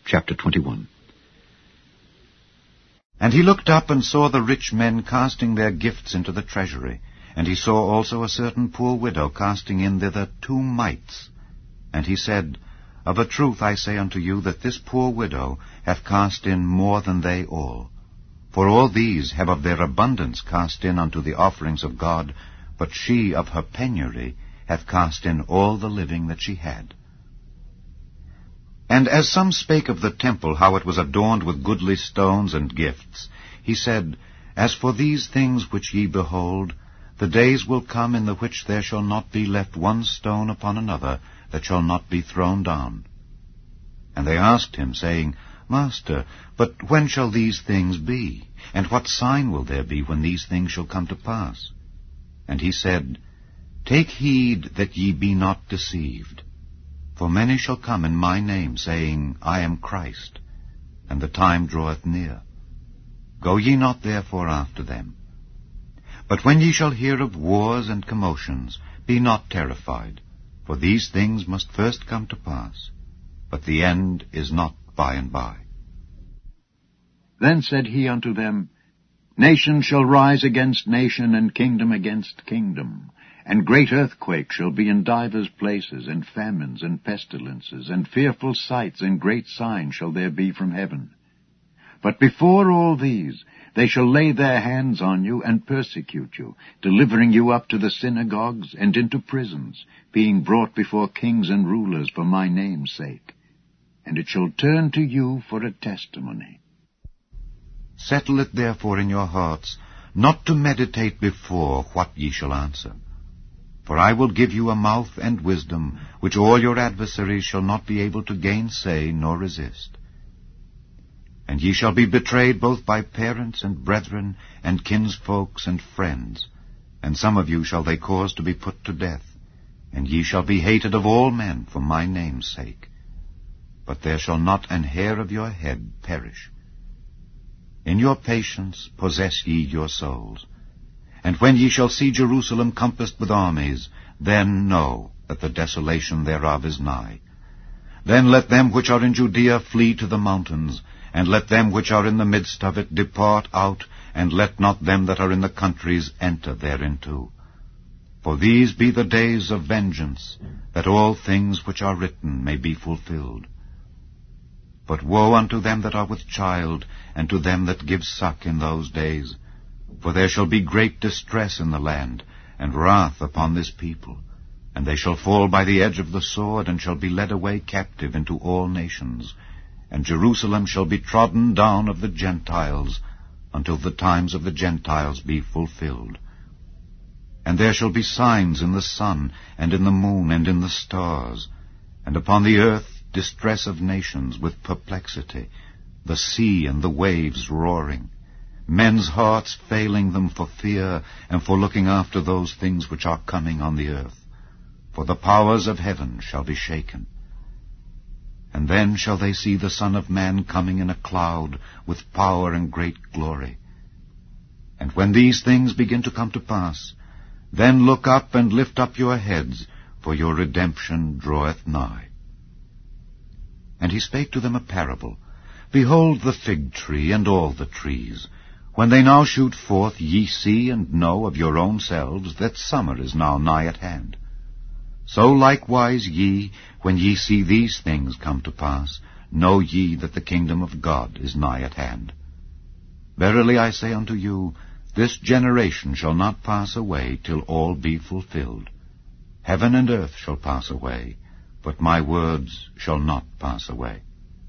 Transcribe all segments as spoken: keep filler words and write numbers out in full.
Chapter twenty-one. And he looked up and saw the rich men casting their gifts into the treasury. And he saw also a certain poor widow casting in thither two mites. And he said, Of a truth I say unto you, that this poor widow hath cast in more than they all. For all these have of their abundance cast in unto the offerings of God, but she of her penury hath cast in all the living that she had. And as some spake of the temple, how it was adorned with goodly stones and gifts, he said, As for these things which ye behold, the days will come in the which there shall not be left one stone upon another that shall not be thrown down. And they asked him, saying, Master, but when shall these things be? And what sign will there be when these things shall come to pass? And he said, Take heed that ye be not deceived. For many shall come in my name, saying, I am Christ, and the time draweth near. Go ye not therefore after them. But when ye shall hear of wars and commotions, be not terrified, for these things must first come to pass, but the end is not by and by. Then said he unto them, Nation shall rise against nation, and kingdom against kingdom. And great earthquakes shall be in divers places, and famines, and pestilences, and fearful sights, and great signs shall there be from heaven. But before all these, they shall lay their hands on you, and persecute you, delivering you up to the synagogues, and into prisons, being brought before kings and rulers for my name's sake. And it shall turn to you for a testimony. Settle it therefore in your hearts, not to meditate before what ye shall answer. For I will give you a mouth and wisdom, which all your adversaries shall not be able to gainsay nor resist. And ye shall be betrayed both by parents and brethren, and kinsfolks and friends. And some of you shall they cause to be put to death. And ye shall be hated of all men for my name's sake. But there shall not an hair of your head perish. In your patience possess ye your souls. And when ye shall see Jerusalem compassed with armies, then know that the desolation thereof is nigh. Then let them which are in Judea flee to the mountains, and let them which are in the midst of it depart out, and let not them that are in the countries enter thereinto. For these be the days of vengeance, that all things which are written may be fulfilled. But woe unto them that are with child, and to them that give suck in those days. For there shall be great distress in the land, and wrath upon this people. And they shall fall by the edge of the sword, and shall be led away captive into all nations. And Jerusalem shall be trodden down of the Gentiles, until the times of the Gentiles be fulfilled. And there shall be signs in the sun, and in the moon, and in the stars. And upon the earth distress of nations with perplexity, the sea and the waves roaring, men's hearts failing them for fear, and for looking after those things which are coming on the earth. For the powers of heaven shall be shaken. And then shall they see the Son of Man coming in a cloud, with power and great glory. And when these things begin to come to pass, then look up and lift up your heads, for your redemption draweth nigh. And he spake to them a parable. Behold the fig tree and all the trees. When they now shoot forth, ye see and know of your own selves that summer is now nigh at hand. So likewise ye, when ye see these things come to pass, know ye that the kingdom of God is nigh at hand. Verily I say unto you, this generation shall not pass away till all be fulfilled. Heaven and earth shall pass away, but my words shall not pass away.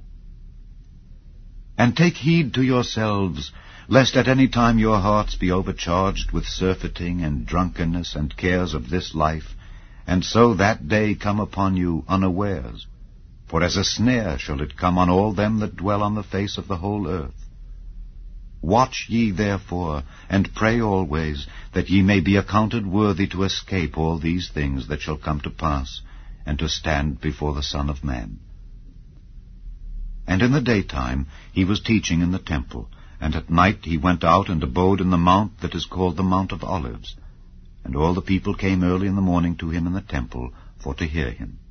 And take heed to yourselves, lest at any time your hearts be overcharged with surfeiting and drunkenness and cares of this life, and so that day come upon you unawares. For as a snare shall it come on all them that dwell on the face of the whole earth. Watch ye therefore, and pray always, that ye may be accounted worthy to escape all these things that shall come to pass, and to stand before the Son of Man. And in the daytime he was teaching in the temple, and at night he went out and abode in the mount that is called the Mount of Olives. And all the people came early in the morning to him in the temple, for to hear him.